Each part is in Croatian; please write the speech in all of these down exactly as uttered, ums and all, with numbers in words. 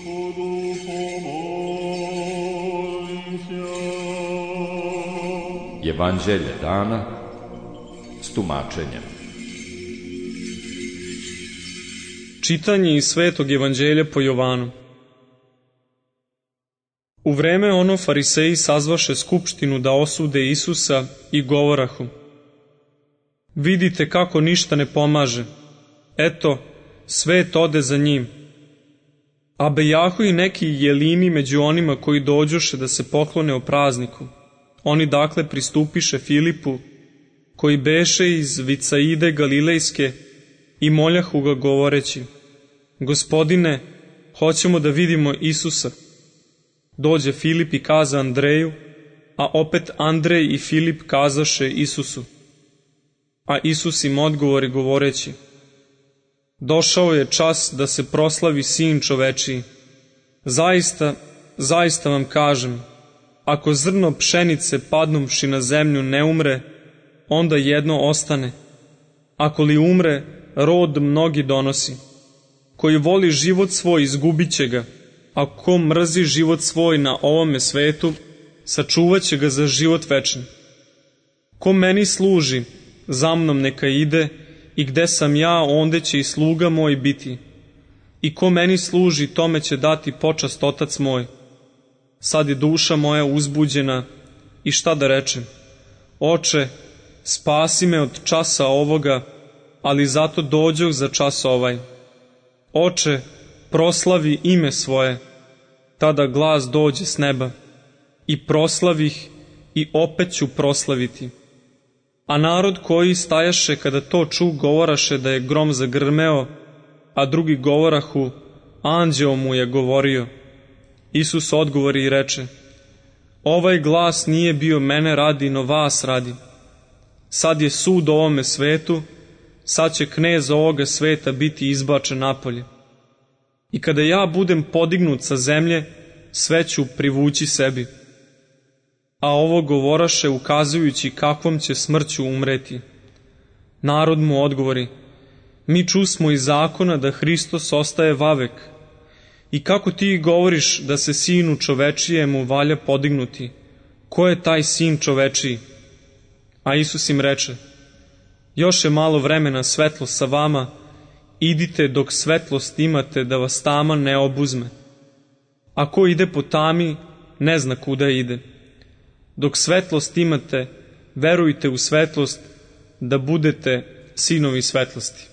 Evanđelje dana s tumačenjem. Čitanje iz Svetog evanđelja po Jovanu. U vreme ono fariseji sazvaše skupštinu da osude Isusa i govorahu: vidite kako ništa ne pomaže, eto, svet ode za njim. A bejahu i neki jelini među onima koji dođoše da se poklone o prazniku. Oni dakle pristupiše Filipu, koji beše iz Vicaide Galilejske, i moljahu ga govoreći: Gospodine, hoćemo da vidimo Isusa. Dođe Filip i kaza Andreju, a opet Andrej i Filip kazaše Isusu. A Isus im odgovori govoreći: došao je čas da se proslavi Sin čovečiji. Zaista, zaista vam kažem, ako zrno pšenice padnuvši na zemlju ne umre, onda jedno ostane. Ako li umre, rod mnogi donosi. Koji voli život svoj, izgubit će ga, a ko mrzi život svoj na ovome svetu, sačuvat će ga za život večni. Ko meni služi, za mnom neka ide, i gde sam ja, onde će i sluga moj biti. I ko meni služi, tome će dati počast Otac moj. Sad je duša moja uzbuđena, i šta da rečem? Oče, spasi me od časa ovoga, ali zato dođoh za čas ovaj. Oče, proslavi ime svoje. Tada glas dođe s neba. I proslavih, i opet ću proslaviti. A narod koji stajaše kada to ču, govoraše da je grom zagrmeo, a drugi govorahu: anđeo mu je govorio. Isus odgovori i reče: ovaj glas nije bio mene radi, no vas radi. Sad je sud ovome svetu, sad će knez ovoga sveta biti izbačen napolje. I kada ja budem podignut sa zemlje, sve ću privući sebi. A ovo govoraše ukazujući kakvom će smrću umreti. Narod mu odgovori: mi čusmo iz zakona da Hristos ostaje vavek. I kako ti govoriš da se Sinu čovečijemu valja podignuti? Ko je taj Sin čovečiji? A Isus im reče: još je malo vremena svetlo sa vama, idite dok svetlost imate, da vas tama ne obuzme. A ko ide po tami, ne zna kuda ide. Dok svetlost imate, verujte u svetlost, da budete sinovi svetlosti.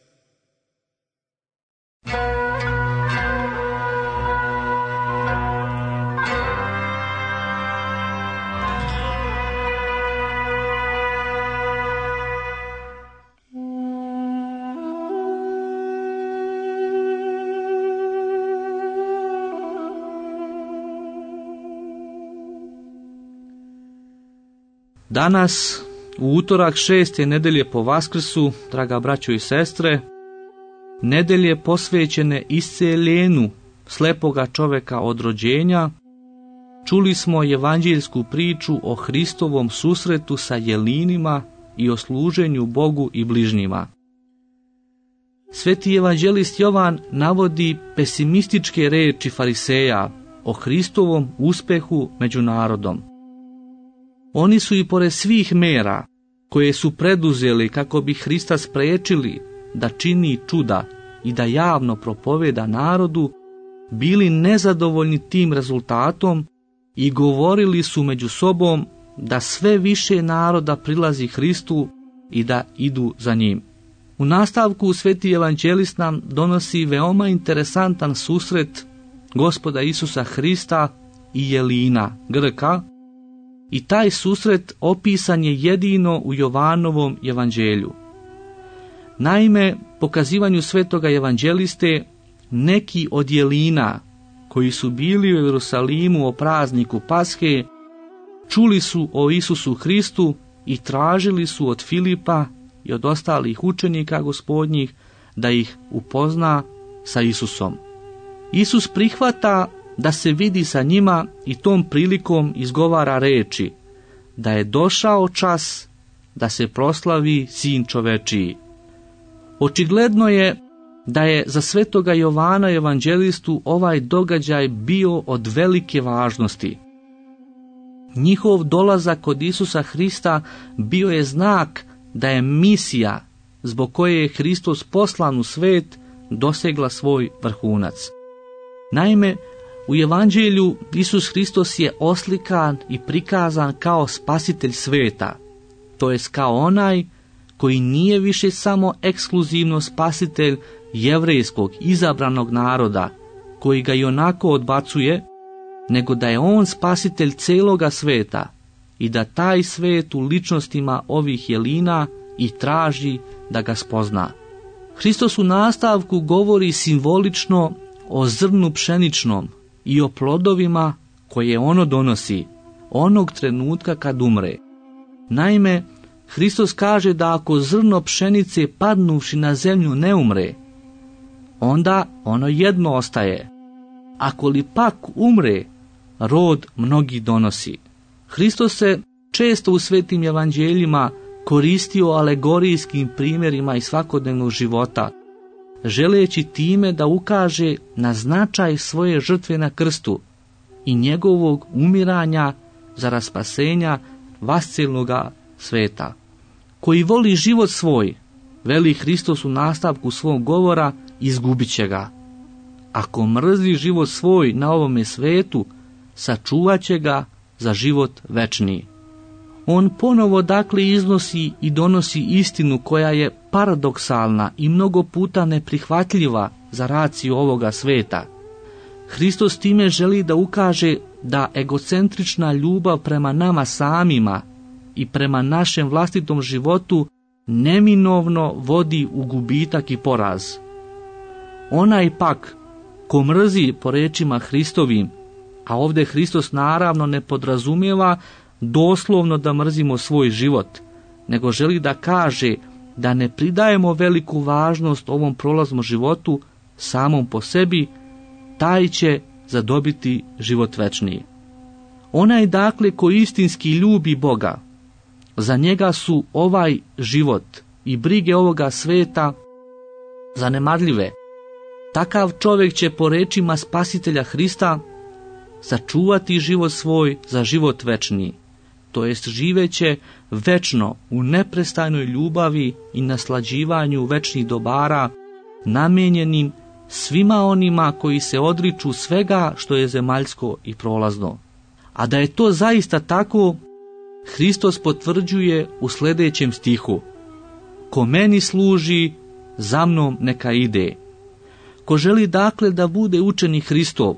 Danas, u utorak šeste nedelje po Vaskrsu, draga braćo i sestre, nedelje posvećene isceljenju slepoga čoveka od rođenja, čuli smo evanđeljsku priču o Hristovom susretu sa jelinima i o služenju Bogu i bližnjima. Sveti evanđelist Jovan navodi pesimističke reči fariseja o Hristovom uspehu među narodom. Oni su i pored svih mera koje su preduzeli kako bi Hrista sprečili da čini čuda i da javno propoveda narodu, bili nezadovoljni tim rezultatom i govorili su među sobom da sve više naroda prilazi Hristu i da idu za njim. U nastavku sveti evanđelist nam donosi veoma interesantan susret Gospoda Isusa Hrista i jelina, Grka, i taj susret opisan je jedino u Jovanovom evanđelju. Naime, pokazivanju svetoga evanđeliste, neki od jelina koji su bili u Jerusalimu o prazniku Pashe, čuli su o Isusu Hristu i tražili su od Filipa i od ostalih učenika gospodnjih da ih upozna sa Isusom. Isus prihvata da se vidi sa njima i tom prilikom izgovara reči da je došao čas da se proslavi Sin čovečiji. Očigledno je da je za svetoga Jovana evanđelistu ovaj događaj bio od velike važnosti. Njihov dolazak kod Isusa Hrista bio je znak da je misija zbog koje je Hristos poslan u svet dosegla svoj vrhunac. Naime, u evanđelju Isus Hristos je oslikan i prikazan kao spasitelj sveta, to jest kao onaj koji nije više samo ekskluzivno spasitelj jevrejskog izabranog naroda, koji ga ionako odbacuje, nego da je on spasitelj celoga sveta i da taj svet u ličnostima ovih jelina i traži da ga spozna. Hristos u nastavku govori simbolično o zrnu pšeničnom i o plodovima koje ono donosi onog trenutka kad umre. Naime, Hristos kaže da ako zrno pšenice padnuvši na zemlju ne umre, onda ono jedno ostaje. Ako li pak umre, rod mnogi donosi. Hristos se često u svetim evanđeljima koristio alegorijskim primjerima iz svakodnevnog života, želeći time da ukaže na značaj svoje žrtve na krstu i njegovog umiranja za raspasenja vascelnoga sveta. Koji voli život svoj, veli Hristos u nastavku svog govora, izgubit će ga. Ako mrzi život svoj na ovome svetu, sačuvat će ga za život večni. On ponovo dakle iznosi i donosi istinu koja je paradoksalna i mnogo puta neprihvatljiva za raciju ovoga sveta. Hristos time želi da ukaže da egocentrična ljubav prema nama samima i prema našem vlastitom životu neminovno vodi u gubitak i poraz. Onaj pak ko mrzi po rečima Hristovim, a ovdje Hristos naravno ne podrazumijeva doslovno da mrzimo svoj život, nego želi da kaže da ne pridajemo veliku važnost ovom prolaznom životu samom po sebi, taj će zadobiti život večni. Onaj dakle ko istinski ljubi Boga, za njega su ovaj život i brige ovoga sveta zanemarljive. Takav čovjek će po rečima Spasitelja Hrista sačuvati život svoj za život večni, to jest živeće večno u neprestajnoj ljubavi i naslađivanju večnih dobara namijenjenim svima onima koji se odriču svega što je zemaljsko i prolazno. A da je to zaista tako, Hristos potvrđuje u sljedećem stihu: ko meni služi, za mnom neka ide. Ko želi dakle da bude učenik Hristov,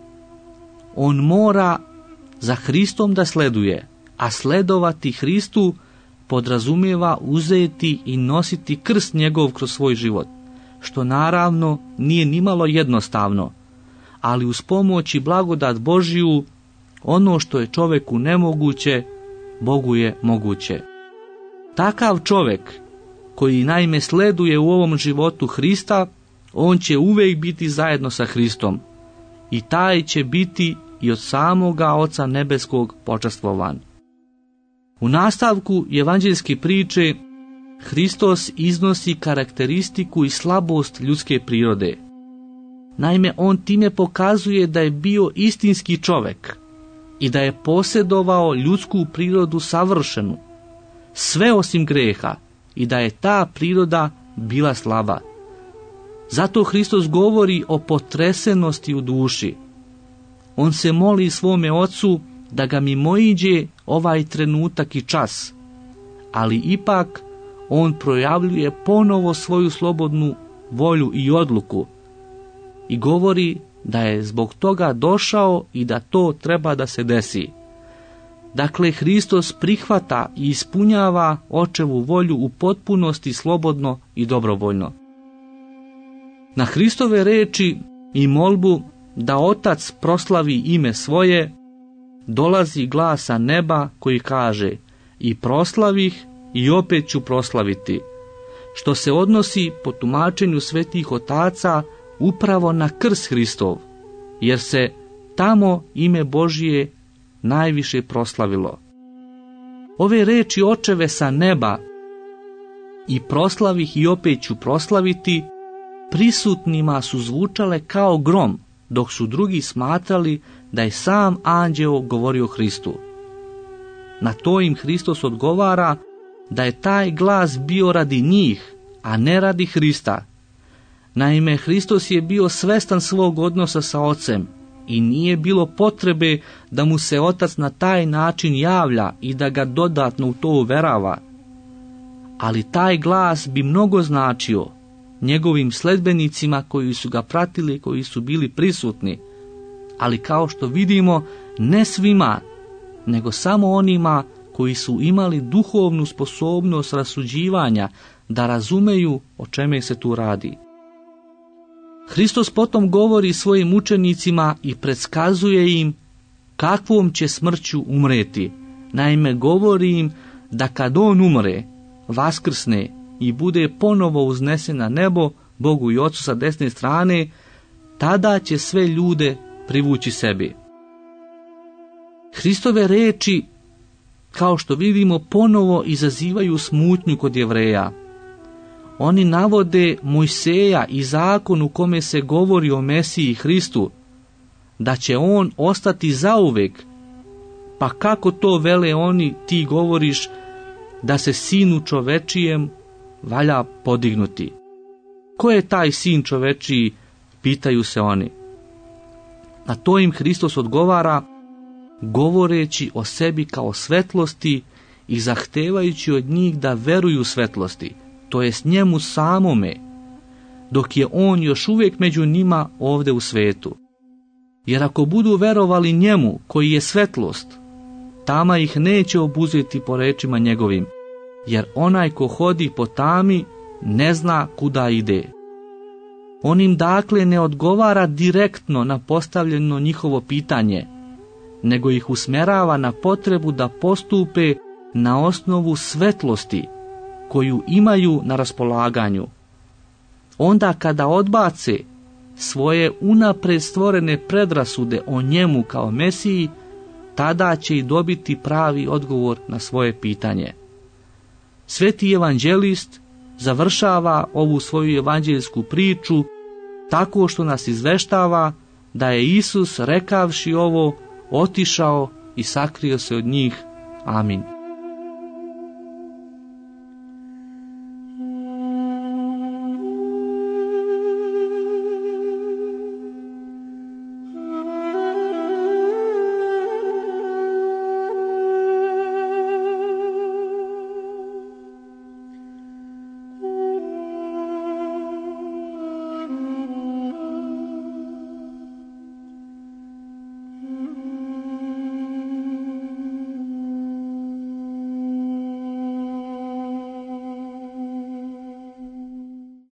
on mora za Hristom da sleduje, a sledovati Hristu podrazumijeva uzeti i nositi krst njegov kroz svoj život, što naravno nije nimalo jednostavno, ali uz pomoć i blagodat Božiju, ono što je čovjeku nemoguće, Bogu je moguće. Takav čovjek, koji naime sleduje u ovom životu Hrista, on će uvijek biti zajedno sa Hristom i taj će biti i od samoga Oca Nebeskog počastvovan. U nastavku evanđeljske priče Hristos iznosi karakteristiku i slabost ljudske prirode. Naime, on time pokazuje da je bio istinski čovjek i da je posjedovao ljudsku prirodu savršenu, sve osim greha, i da je ta priroda bila slaba. Zato Hristos govori o potresenosti u duši. On se moli svome Ocu da ga mimoiđe ovaj trenutak i čas, ali ipak on projavljuje ponovo svoju slobodnu volju i odluku i govori da je zbog toga došao i da to treba da se desi. Dakle, Hristos prihvata i ispunjava Očevu volju u potpunosti, slobodno i dobrovoljno. Na Hristove reči i molbu da Otac proslavi ime svoje, dolazi glas sa neba koji kaže: i proslavih i opet ću proslaviti, što se odnosi po tumačenju svetih otaca upravo na krst Hristov, jer se tamo ime Božije najviše proslavilo. Ove reči Očeve sa neba, i proslavih i opet ću proslaviti, prisutnima su zvučale kao grom, dok su drugi smatrali da je sam anđeo govorio Hristu. Na to im Hristos odgovara da je taj glas bio radi njih, a ne radi Hrista. Naime, Hristos je bio svestan svog odnosa sa Ocem i nije bilo potrebe da mu se Otac na taj način javlja i da ga dodatno u to uverava. Ali taj glas bi mnogo značio njegovim sledbenicima koji su ga pratili, koji su bili prisutni. Ali kao što vidimo, ne svima, nego samo onima koji su imali duhovnu sposobnost rasuđivanja da razumeju o čemu se tu radi. Hristos potom govori svojim učenicima i predskazuje im kakvom će smrću umreti. Naime, govori im da kad on umre, vaskrsne i bude ponovo uznesen na nebo, Bogu i Ocu sa desne strane, tada će sve ljude privući sebi. Hristove reči, kao što vidimo, ponovo izazivaju smutnju kod Jevreja. Oni navode Mojseja i zakon u kome se govori o Mesiji Hristu, da će on ostati zauvek. Pa kako to vele oni, ti govoriš, da se sinu čovečijem valja podignuti? Ko je taj sin čovečiji, pitaju se oni. Na to im Hristos odgovara, govoreći o sebi kao svetlosti i zahtevajući od njih da veruju svetlosti, to jest njemu samome, dok je on još uvijek među njima ovdje u svetu. Jer ako budu verovali njemu koji je svetlost, tama ih neće obuzeti po rečima njegovim, jer onaj ko hodi po tami ne zna kuda ide. On im dakle ne odgovara direktno na postavljeno njihovo pitanje, nego ih usmjerava na potrebu da postupe na osnovu svetlosti koju imaju na raspolaganju. Onda kada odbace svoje unapred stvorene predrasude o njemu kao Mesiji, tada će i dobiti pravi odgovor na svoje pitanje. Sveti evanđelist završava ovu svoju evanđeljsku priču tako što nas izveštava da je Isus, rekavši ovo, otišao i sakrio se od njih. Amin.